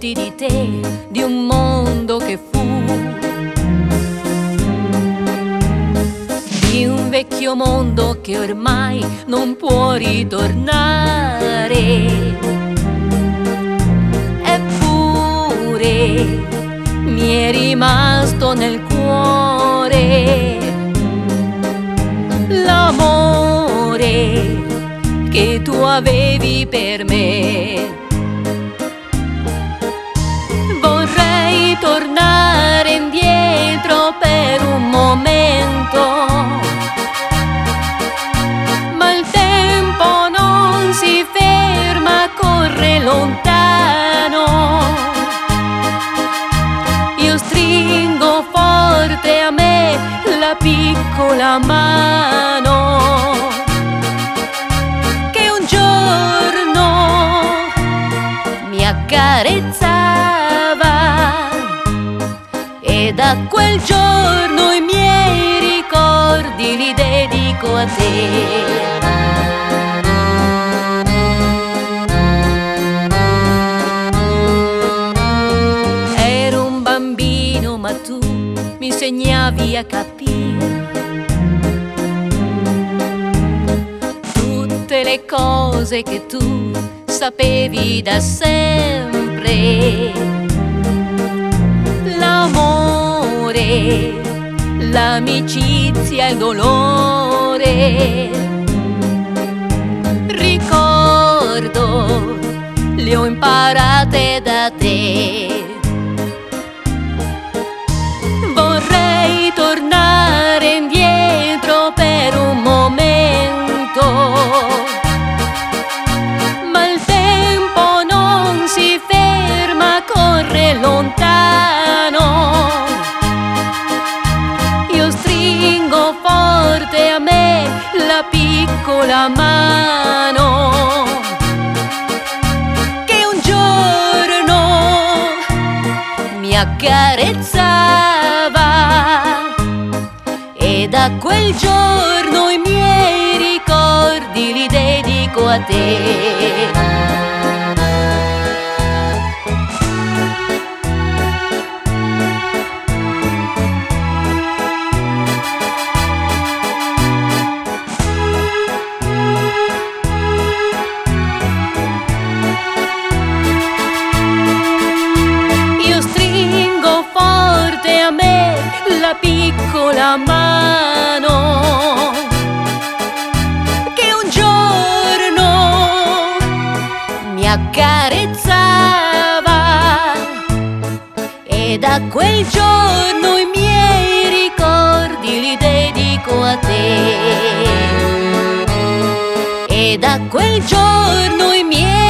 racconti di te, di un mondo che fu, di un vecchio mondo che ormai non può ritornare. Eppure mi è rimasto nel cuore l'amore che tu avevi per me. Vorrei tornare indietro per un momento, ma il tempo non si ferma, corre lontano. Io stringo forte a me la piccola mano che un giorno mi accarezzava, e da quel giorno i miei ricordi li dedico a te. Ero un bambino ma tu mi insegnavi a capire tutte le cose che tu sapevi da sempre. L'amore, l'amicizia e il dolore, ricordo, le ho imparate da te. Vorrei tornare indietro per un momento, ma il tempo non si ferma, corre lontano. Io stringo forte a me la piccola mano che un giorno mi accarezzava, e da quel giorno i miei ricordi li dedico a te. La piccola mano che un giorno mi accarezzava, e da quel giorno i miei ricordi li dedico a te. E da quel giorno i miei